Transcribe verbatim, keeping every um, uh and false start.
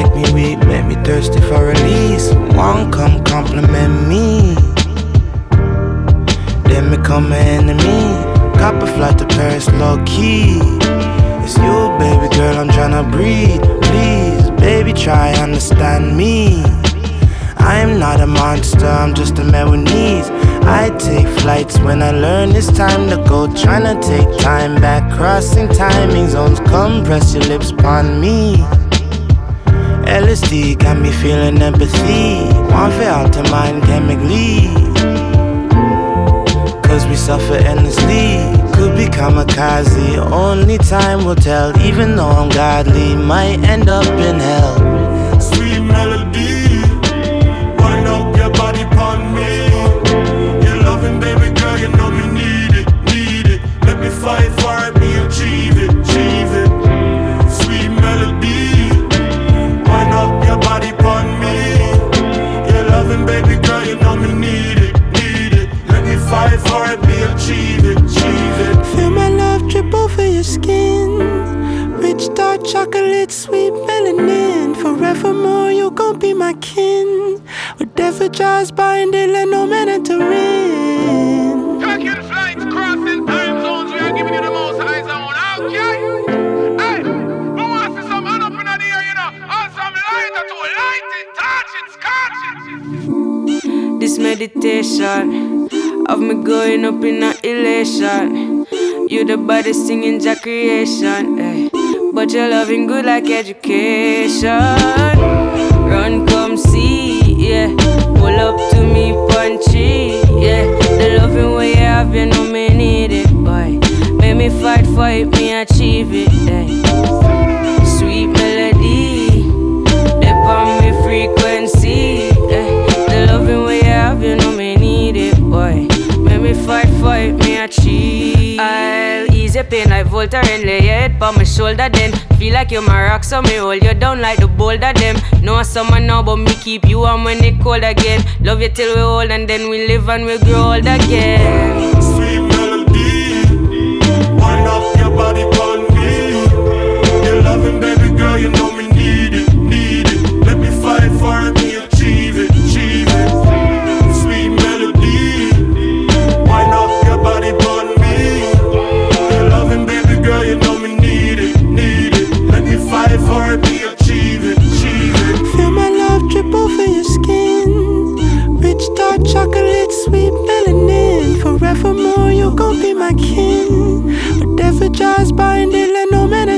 make me weak, make me thirsty for release. One come compliment me, then become an enemy. Cop a flight to Paris, low key. It's you, baby girl, I'm tryna breathe. Please, baby, try understand me. I am not a monster, I'm just a man with needs. I take flights when I learn it's time to go. Tryna take time back, crossing timing zones. Come press your lips upon me. L S D got me feeling empathy. One for alter mind chemically. Cause we suffer endlessly. Could be kamikaze, only time will tell. Even though I'm godly, might end up in hell. Sweet melody, wind up your body upon me. Your loving, baby girl, you know me need it, need it. Let me fight for it, me achieve it, achieve it. Sweet melody, wind up your body upon me. Your loving, baby girl, you know me need it, need it. Let me fight for it, me achieve it, achieve it. Feel my love drip over your skin. Rich dark chocolate, sweet melanin. Forevermore you gon' be my kin. Whatever drives by and they let no man enter in. Tracking flights, crossing time zones. We are giving you the most high zone. Okay? Hey, who wants to see some hand up in the air, you know? Or some lighter to light it, touch it, scotch it. This meditation of me going up in a elation. You the baddest thing in your creation, eh. But your loving good like education. Run, come see, yeah. Pull up to me, punchy, yeah. The loving way you have, you know me need it, boy. Make me fight for it, me achieve it, eh. Sweet melody, dip on me frequency, eh. The loving way you have, you know me need it, boy. Make me fight for it, me achieve. I'll ease your pain like Volta and lay your head on my shoulder then. Feel like you're my rock, so me hold you down like the boulder them. No summer now, but me keep you warm when it cold again. Love you till we old and then we live and we grow old again. Sweet melody, wind up your body upon me. Your loving, baby girl, you know me need it, need it. Let me fight for it, me achieve it, achieve it. Sweet melody, wind up your body upon me. Your loving, baby girl, you know me need it, need it. Let me fight for it, me achieve it, achieve it. Feel my love drip over your skin. Rich dark chocolate, sweet melanin. Forevermore you gon' be my kin. Whatever drives by and they let no man